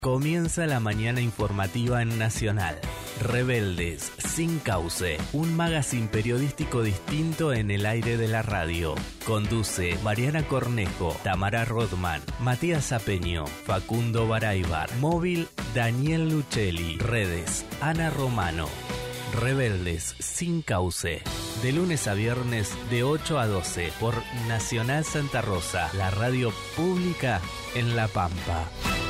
Comienza la mañana informativa en Nacional. Rebeldes, sin cauce, un magazine periodístico distinto en el aire de la radio. Conduce Mariana Cornejo, Tamara Rodman, Matías Zapeño, Facundo Baraybar. Móvil, Daniel Lucelli. Redes, Ana Romano. Rebeldes, sin cauce. De lunes a viernes, de 8 a 12, por Nacional Santa Rosa, la radio pública en La Pampa.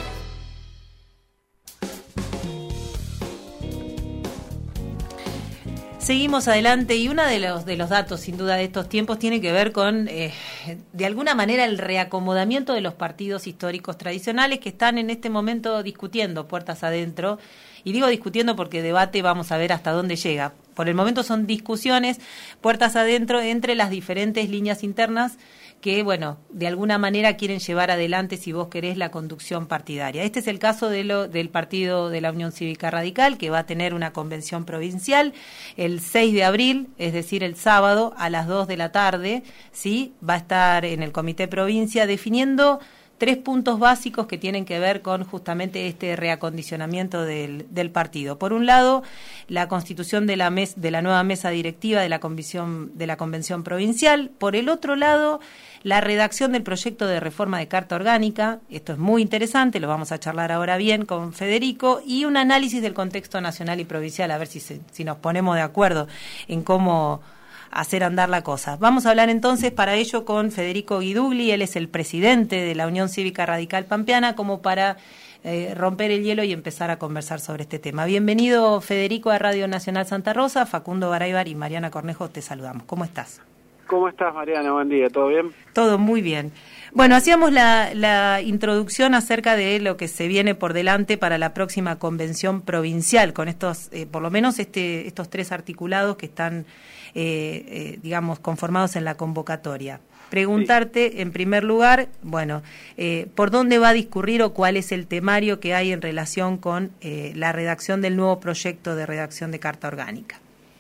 Seguimos adelante y uno de los datos, sin duda, de estos tiempos tiene que ver con, de alguna manera, el reacomodamiento de los partidos históricos tradicionales que están en este momento discutiendo puertas adentro. Y digo discutiendo porque debate vamos a ver hasta dónde llega. Por el momento son discusiones, puertas adentro, entre las diferentes líneas internas que, bueno, de alguna manera quieren llevar adelante, si vos querés, la conducción partidaria. Este es el caso del partido de la Unión Cívica Radical, que va a tener una convención provincial el 6 de abril, es decir, el sábado a las 2 de la tarde, ¿sí? Va a estar en el Comité Provincia definiendo 3 puntos básicos que tienen que ver con justamente este reacondicionamiento del partido. Por un lado, la constitución de la nueva mesa directiva de la convención provincial. Por el otro lado, la redacción del proyecto de reforma de Carta Orgánica. Esto es muy interesante, lo vamos a charlar ahora bien con Federico, y un análisis del contexto nacional y provincial, a ver si nos ponemos de acuerdo en cómo hacer andar la cosa. Vamos a hablar entonces para ello con Federico Guidugli. Él es el presidente de la Unión Cívica Radical Pampeana, como para romper el hielo y empezar a conversar sobre este tema. Bienvenido, Federico, a Radio Nacional Santa Rosa. Facundo Baraybar y Mariana Cornejo te saludamos. ¿Cómo estás? ¿Cómo estás, Mariana? Buen día, ¿todo bien? Todo muy bien. Bueno, hacíamos la introducción acerca de lo que se viene por delante para la próxima convención provincial, con estos, por lo menos estos 3 articulados que están, digamos, conformados en la convocatoria. Preguntarte, sí, en primer lugar, bueno, ¿por dónde va a discurrir o cuál es el temario que hay en relación con la redacción del nuevo proyecto de redacción de Carta Orgánica?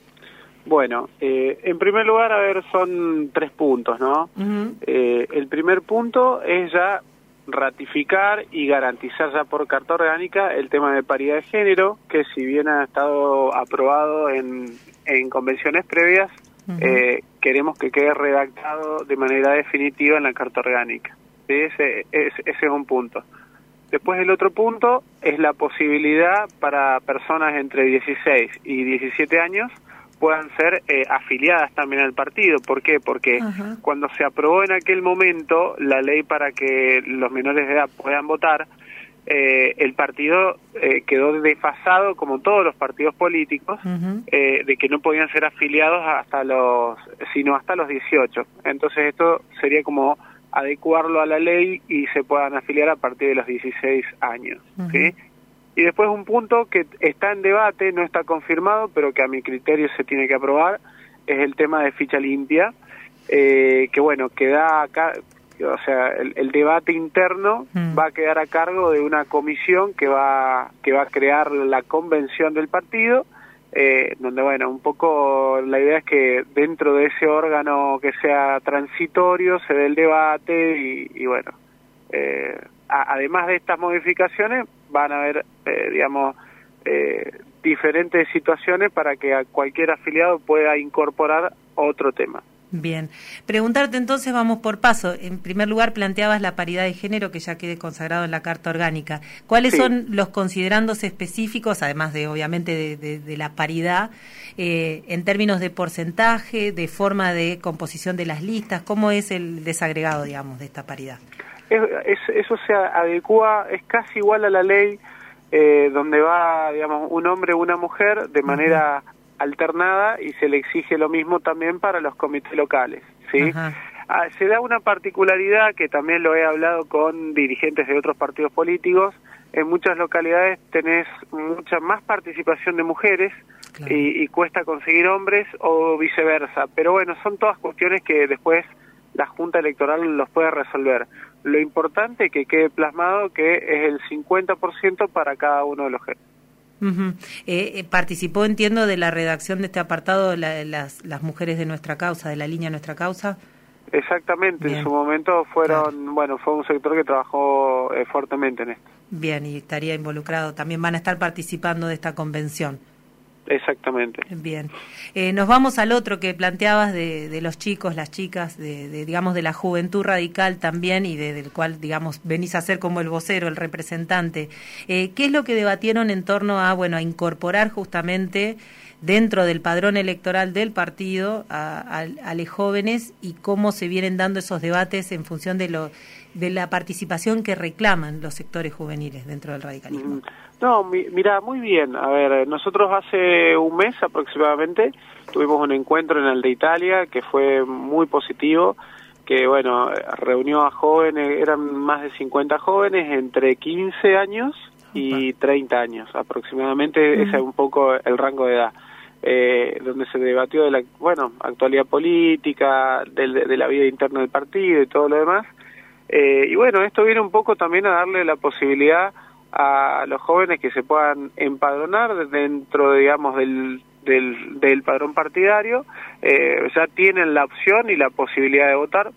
Bueno, en primer lugar, a ver, son 3 puntos, ¿no? Uh-huh. El primer punto es ya ratificar y garantizar ya por Carta Orgánica el tema de paridad de género, que si bien ha estado aprobado en convenciones previas, uh-huh, queremos que quede redactado de manera definitiva en la Carta Orgánica. ¿Sí? Ese es un punto. Después el otro punto es la posibilidad para personas entre 16 y 17 años puedan ser afiliadas también al partido. ¿Por qué? Porque uh-huh, cuando se aprobó en aquel momento la ley para que los menores de edad puedan votar, el partido quedó desfasado, como todos los partidos políticos, uh-huh, de que no podían ser afiliados sino hasta los 18. Entonces esto sería como adecuarlo a la ley y se puedan afiliar a partir de los 16 años, uh-huh, ¿sí? Y después un punto que está en debate, no está confirmado, pero que a mi criterio se tiene que aprobar, es el tema de ficha limpia, que bueno, queda acá, o sea, el debate interno va a quedar a cargo de una comisión que va a crear la convención del partido, donde bueno, un poco la idea es que dentro de ese órgano que sea transitorio se dé el debate y bueno, además de estas modificaciones van a haber, digamos, diferentes situaciones para que a cualquier afiliado pueda incorporar otro tema. Bien. Preguntarte entonces, vamos por paso. En primer lugar, planteabas la paridad de género que ya quede consagrado en la Carta Orgánica. ¿Cuáles son los considerandos específicos, además de, obviamente, de la paridad, en términos de porcentaje, de forma de composición de las listas? ¿Cómo es el desagregado, digamos, de esta paridad? Eso se adecua, es casi igual a la ley, donde va, digamos, un hombre o una mujer de manera uh-huh, alternada, y se le exige lo mismo también para los comités locales, ¿sí? Uh-huh. Se da una particularidad que también lo he hablado con dirigentes de otros partidos políticos. En muchas localidades tenés mucha más participación de mujeres, claro, y cuesta conseguir hombres o viceversa. Pero bueno, son todas cuestiones que después la Junta Electoral los puede resolver. Lo importante es que quede plasmado que es el 50% para cada uno de los géneros. Uh-huh. Participó, entiendo, de la redacción de este apartado las mujeres de Nuestra Causa, de la línea Nuestra Causa. Exactamente. Bien. En su momento fueron, claro, bueno, fue un sector que trabajó fuertemente en esto. Bien, y estaría involucrado, también van a estar participando de esta convención. Exactamente. Bien. Nos vamos al otro que planteabas de los chicos, las chicas, digamos, de la juventud radical también, y del cual, digamos, venís a ser como el vocero, el representante. ¿Qué es lo que debatieron en torno a incorporar justamente dentro del padrón electoral del partido a los jóvenes, y cómo se vienen dando esos debates en función de la participación que reclaman los sectores juveniles dentro del radicalismo? No, mira, muy bien. A ver, nosotros hace un mes aproximadamente tuvimos un encuentro en el de Italia que fue muy positivo, que bueno, reunió a jóvenes, eran más de 50 jóvenes entre 15 años y 30 años aproximadamente. Ese es un poco el rango de edad. Donde se debatió de la actualidad política, de la vida interna del partido y todo lo demás. Y bueno, esto viene un poco también a darle la posibilidad a los jóvenes que se puedan empadronar dentro, digamos, del padrón partidario. Ya tienen la opción y la posibilidad de votar.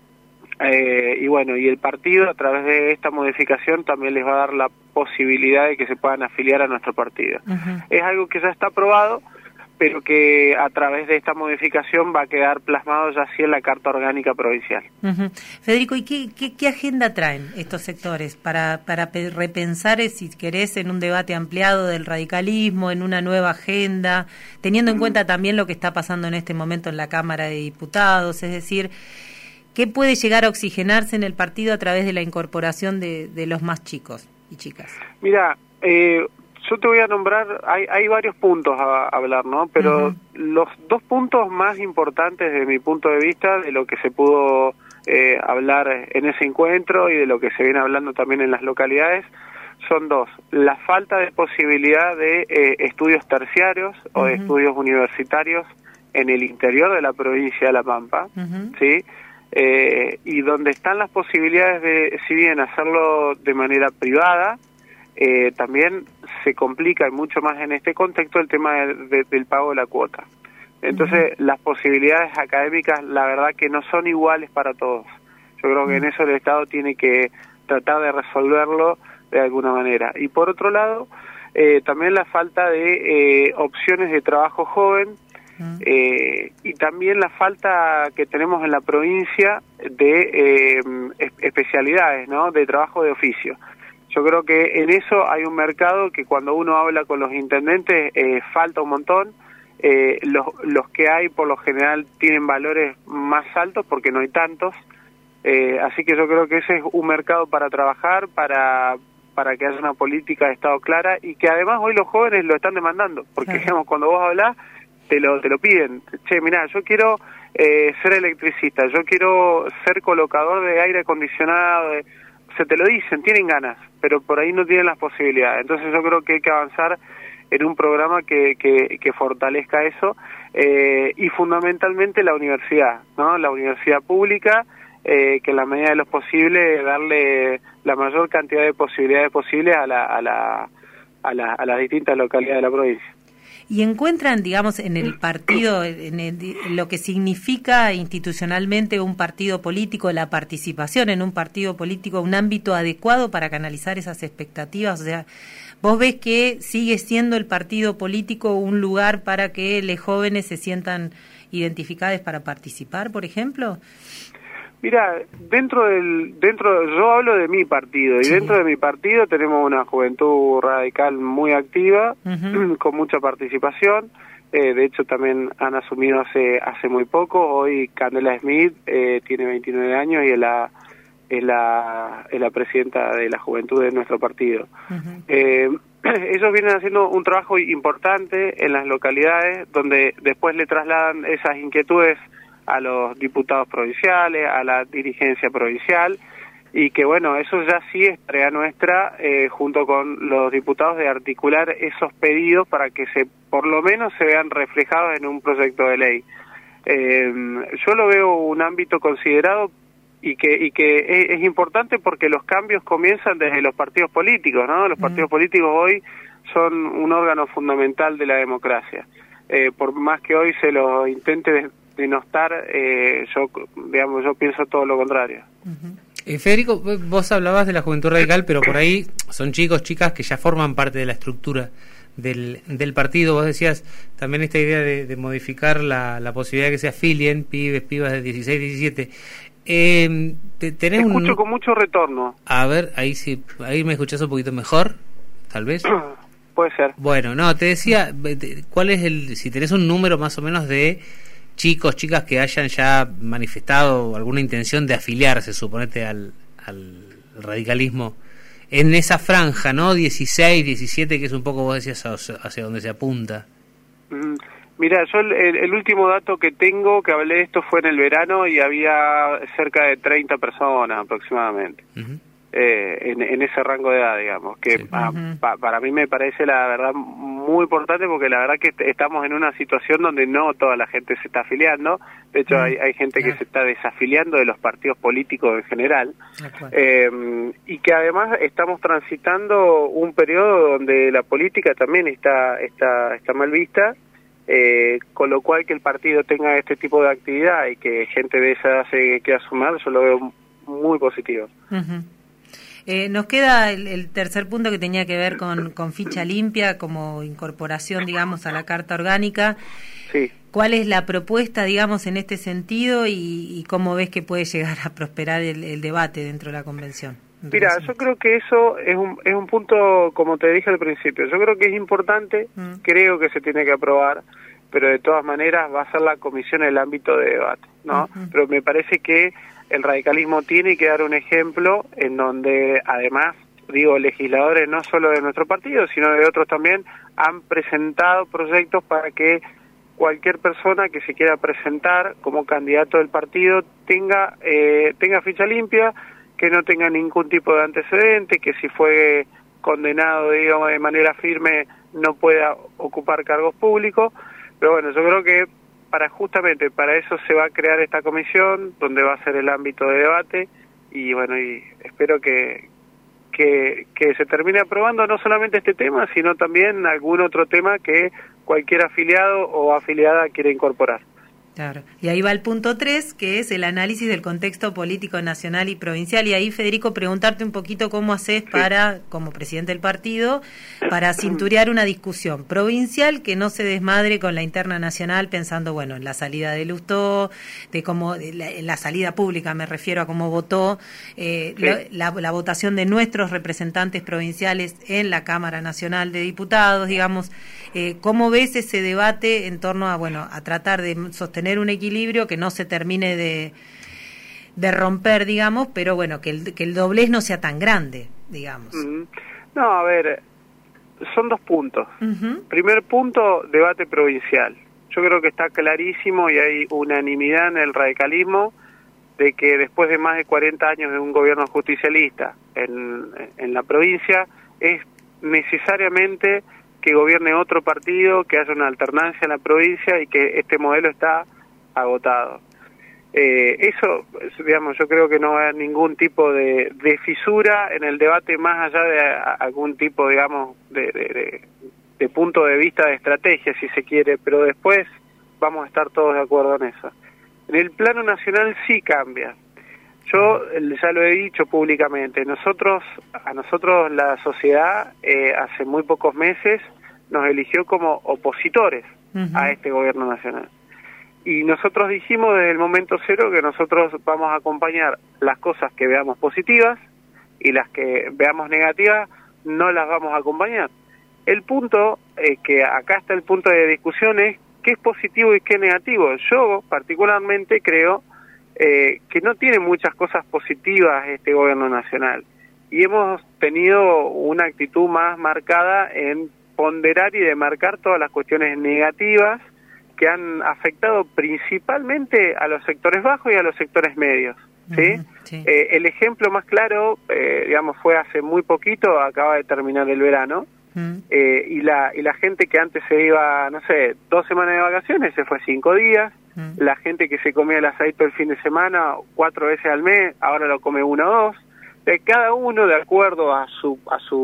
Y bueno, y el partido a través de esta modificación también les va a dar la posibilidad de que se puedan afiliar a nuestro partido. Es algo que ya está aprobado, pero que a través de esta modificación va a quedar plasmado ya así en la Carta Orgánica Provincial. Federico, ¿y qué agenda traen estos sectores para repensar, si querés, en un debate ampliado del radicalismo, en una nueva agenda, teniendo en cuenta también lo que está pasando en este momento en la Cámara de Diputados? Es decir, ¿qué puede llegar a oxigenarse en el partido a través de la incorporación de los más chicos y chicas? Mira, yo te voy a nombrar, hay varios puntos a hablar, ¿no? Pero los dos puntos más importantes desde mi punto de vista, de lo que se pudo hablar en ese encuentro y de lo que se viene hablando también en las localidades, son dos. La falta de posibilidad de estudios terciarios o de estudios universitarios en el interior de la provincia de La Pampa, ¿sí? Y donde están las posibilidades de, si bien hacerlo de manera privada, también se complica mucho más en este contexto el tema del pago de la cuota. Entonces, las posibilidades académicas, la verdad que no son iguales para todos. Yo creo que en eso el Estado tiene que tratar de resolverlo de alguna manera. Y por otro lado, también la falta de opciones de trabajo joven, y también la falta que tenemos en la provincia de especialidades, ¿no? De trabajo de oficio. Yo creo que en eso hay un mercado que cuando uno habla con los intendentes falta un montón. Los que hay por lo general tienen valores más altos porque no hay tantos. Así que yo creo que ese es un mercado para trabajar, para que haya una política de Estado clara, y que además hoy los jóvenes lo están demandando. Porque digamos, cuando vos hablás, te lo piden. Che, mirá, yo quiero ser electricista, yo quiero ser colocador de aire acondicionado, se te lo dicen, tienen ganas, pero por ahí no tienen las posibilidades. Entonces yo creo que hay que avanzar en un programa que fortalezca eso, y fundamentalmente la universidad, ¿no? La universidad pública, que en la medida de lo posible darle la mayor cantidad de posibilidades posibles a las distintas localidades de la provincia. Y encuentran, digamos, en el partido, lo que significa institucionalmente un partido político, la participación en un partido político, un ámbito adecuado para canalizar esas expectativas. O sea, ¿vos ves que sigue siendo el partido político un lugar para que los jóvenes se sientan identificados para participar, por ejemplo? Mira, yo hablo de mi partido, y dentro de mi partido tenemos una juventud radical muy activa, con mucha participación. De hecho también han asumido hace muy poco. Hoy Candela Smith tiene 29 años y es la presidenta de la juventud de nuestro partido. Ellos vienen haciendo un trabajo importante en las localidades, donde después le trasladan esas inquietudes a los diputados provinciales, a la dirigencia provincial, y que bueno, eso ya sí es tarea nuestra, junto con los diputados, de articular esos pedidos para que por lo menos se vean reflejados en un proyecto de ley. Yo lo veo un ámbito considerado y que es importante, porque los cambios comienzan desde los partidos políticos, ¿no? Los partidos políticos hoy son un órgano fundamental de la democracia. Por más que hoy se lo intente denostar, yo pienso todo lo contrario. Federico, vos hablabas de la Juventud Radical, pero por ahí son chicos, chicas que ya forman parte de la estructura del partido. Vos decías también esta idea de modificar la posibilidad de que se afilien pibes, pibas de 16, 17. Te escucho con mucho retorno. A ver, ahí me escuchás un poquito mejor, tal vez. Puede ser. Bueno, no, te decía, ¿cuál es si tenés un número más o menos de chicos, chicas que hayan ya manifestado alguna intención de afiliarse, suponete, al radicalismo, en esa franja, ¿no? 16, 17, que es un poco, vos decías, hacia donde se apunta. Mira, yo el último dato que tengo, que hablé de esto, fue en el verano y había cerca de 30 personas aproximadamente. Uh-huh. En ese rango de edad, digamos, que sí. Para mí me parece, la verdad, muy importante, porque la verdad que estamos en una situación donde no toda la gente se está afiliando. De hecho, hay gente que se está desafiliando de los partidos políticos en general, y que además estamos transitando un periodo donde la política también está mal vista, con lo cual que el partido tenga este tipo de actividad y que gente de esa edad se quiera sumar, yo lo veo muy positivo. Uh-huh. Nos queda el tercer punto, que tenía que ver con ficha limpia como incorporación, digamos, a la Carta Orgánica. Sí. ¿Cuál es la propuesta, digamos, en este sentido y cómo ves que puede llegar a prosperar el debate dentro de la convención? Mira, yo creo que eso es un punto, como te dije al principio, yo creo que es importante, creo que se tiene que aprobar, pero de todas maneras va a ser la comisión el ámbito de debate, ¿no? Uh-huh. Pero me parece que el radicalismo tiene que dar un ejemplo en donde, además, legisladores no solo de nuestro partido, sino de otros también, han presentado proyectos para que cualquier persona que se quiera presentar como candidato del partido tenga ficha limpia, que no tenga ningún tipo de antecedente, que si fue condenado, digamos, de manera firme, no pueda ocupar cargos públicos. Pero bueno, yo creo que justamente para eso se va a crear esta comisión, donde va a ser el ámbito de debate, y bueno, y espero que se termine aprobando no solamente este tema, sino también algún otro tema que cualquier afiliado o afiliada quiera incorporar. Claro, y ahí va el punto 3, que es el análisis del contexto político nacional y provincial, y ahí, Federico, preguntarte un poquito cómo haces para, como presidente del partido, para cinturear una discusión provincial que no se desmadre con la interna nacional, pensando, bueno, en la salida de Lustó, de cómo, en la salida pública, me refiero a cómo votó, la votación de nuestros representantes provinciales en la Cámara Nacional de Diputados, digamos. ¿Cómo ves ese debate en torno a tratar de sostener un equilibrio que no se termine de romper, digamos, pero bueno, que el doblez no sea tan grande, digamos? No, a ver, son dos puntos. Uh-huh. Primer punto, debate provincial. Yo creo que está clarísimo y hay unanimidad en el radicalismo de que después de más de 40 años de un gobierno justicialista en la provincia, es necesariamente que gobierne otro partido, que haya una alternancia en la provincia y que este modelo está agotado. Eso, digamos, yo creo que no va a haber ningún tipo de fisura en el debate, más allá de algún tipo, digamos, de punto de vista de estrategia, si se quiere, pero después vamos a estar todos de acuerdo en eso. En el plano nacional sí cambia. Yo ya lo he dicho públicamente, a nosotros la sociedad hace muy pocos meses nos eligió como opositores a este gobierno nacional. Y nosotros dijimos desde el momento cero que nosotros vamos a acompañar las cosas que veamos positivas y las que veamos negativas no las vamos a acompañar. El punto, que acá está el punto de discusión, es qué es positivo y qué es negativo. Yo particularmente creo que no tiene muchas cosas positivas este gobierno nacional, y hemos tenido una actitud más marcada en ponderar y demarcar todas las cuestiones negativas que han afectado principalmente a los sectores bajos y a los sectores medios, ¿sí? Sí. El ejemplo más claro, digamos, fue hace muy poquito, acaba de terminar el verano, y la gente que antes se iba, no sé, 2 semanas de vacaciones, se fue 5 días. La gente que se comía el asadito el fin de semana 4 veces al mes, ahora lo come 1 o 2. Cada uno, de acuerdo a su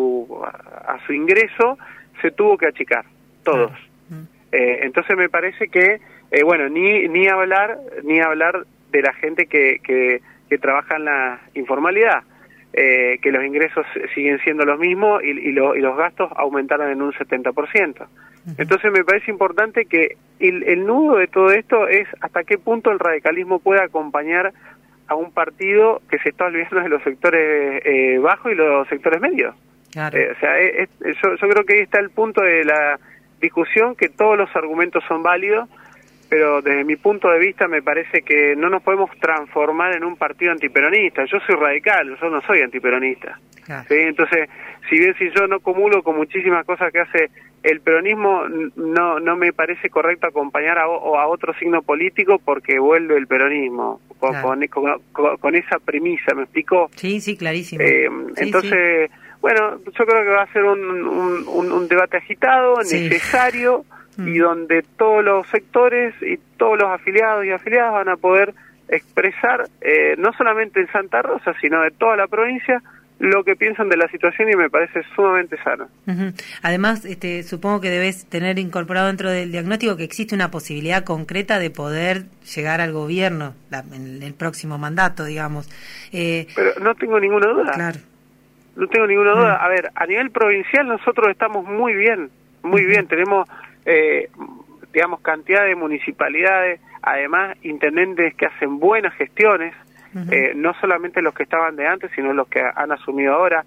ingreso, se tuvo que achicar, todos. Entonces me parece que, bueno, ni hablar de la gente que que trabajan la informalidad, que los ingresos siguen siendo los mismos y los gastos aumentaron en un 70%. Entonces me parece importante que el nudo de todo esto es hasta qué punto el radicalismo puede acompañar a un partido que se está olvidando de los sectores bajos y los sectores medios. Claro. O sea, yo creo que ahí está el punto de la discusión, que todos los argumentos son válidos, pero desde mi punto de vista me parece que no nos podemos transformar en un partido antiperonista. Yo soy radical, yo no soy antiperonista. Claro. ¿Sí? Entonces, si bien si yo no comulgo con muchísimas cosas que hace el peronismo, no me parece correcto acompañar a otro signo político porque vuelve el peronismo, con esa premisa, ¿me explicó? Sí, clarísimo. Entonces, bueno, yo creo que va a ser un debate agitado, necesario, y donde todos los sectores y todos los afiliados y afiliadas van a poder expresar, no solamente en Santa Rosa, sino de toda la provincia, lo que piensan de la situación, y me parece sumamente sano. Además, supongo que debes tener incorporado dentro del diagnóstico que existe una posibilidad concreta de poder llegar al gobierno en el próximo mandato, digamos. Pero no tengo ninguna duda. Claro. No tengo ninguna duda. A ver, a nivel provincial nosotros estamos muy bien, tenemos digamos, cantidad de municipalidades, además intendentes que hacen buenas gestiones, no solamente los que estaban de antes, sino los que han asumido ahora,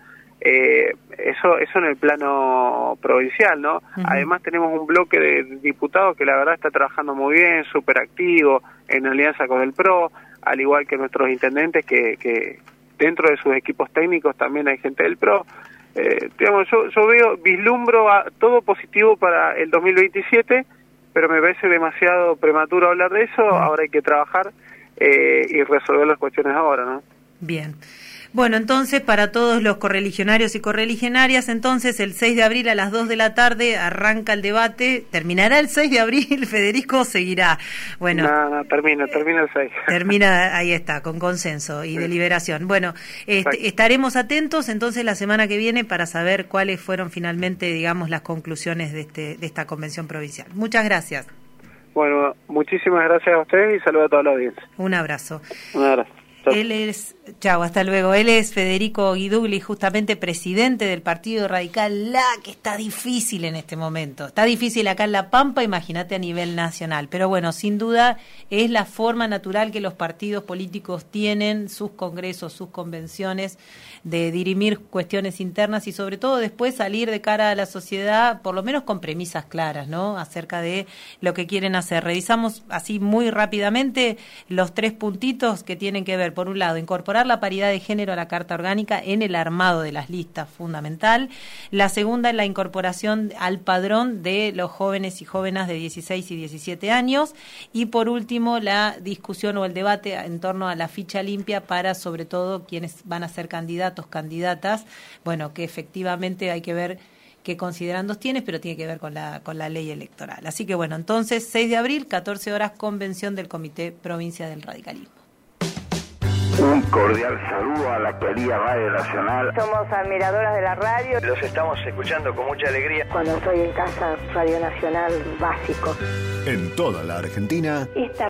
eso en el plano provincial, ¿no? Además tenemos un bloque de diputados que la verdad está trabajando muy bien, súper activo, en alianza con el PRO, al igual que nuestros intendentes que dentro de sus equipos técnicos también hay gente del PRO. Digamos, yo vislumbro todo positivo para el 2027, pero me parece demasiado prematuro hablar de eso. Ahora hay que trabajar y resolver las cuestiones ahora, ¿no? Bien. Bueno, entonces, para todos los correligionarios y correligionarias, entonces, el 6 de abril a las 2 de la tarde arranca el debate. ¿Terminará el 6 de abril, Federico, o seguirá? Bueno. No, termina el 6. Termina, ahí está, con consenso y deliberación. Bueno, estaremos atentos, entonces, la semana que viene para saber cuáles fueron finalmente, digamos, las conclusiones de esta convención provincial. Muchas gracias. Bueno, muchísimas gracias a ustedes y saludos a toda la audiencia. Un abrazo. Un abrazo. Hasta luego. Él es Federico Guidugli, justamente presidente del Partido Radical, que está difícil en este momento. Está difícil acá en La Pampa, imagínate a nivel nacional. Pero bueno, sin duda es la forma natural que los partidos políticos tienen, sus congresos, sus convenciones, de dirimir cuestiones internas y sobre todo después salir de cara a la sociedad, por lo menos con premisas claras, ¿no?, acerca de lo que quieren hacer. Revisamos así muy rápidamente los 3 puntitos que tienen que ver, por un lado, incorporar la paridad de género a la Carta Orgánica en el armado de las listas, fundamental. La segunda es la incorporación al padrón de los jóvenes y jóvenes de 16 y 17 años. Y por último, la discusión o el debate en torno a la ficha limpia para, sobre todo, quienes van a ser candidatas, bueno, que efectivamente hay que ver qué considerandos tienes, pero tiene que ver con la ley electoral. Así que bueno, entonces 6 de abril, 14 horas, convención del Comité Provincia del Radicalismo. Un cordial saludo a la querida Radio Nacional. Somos admiradoras de la radio. Los estamos escuchando con mucha alegría. Cuando estoy en casa, Radio Nacional básico. En toda la Argentina. Esta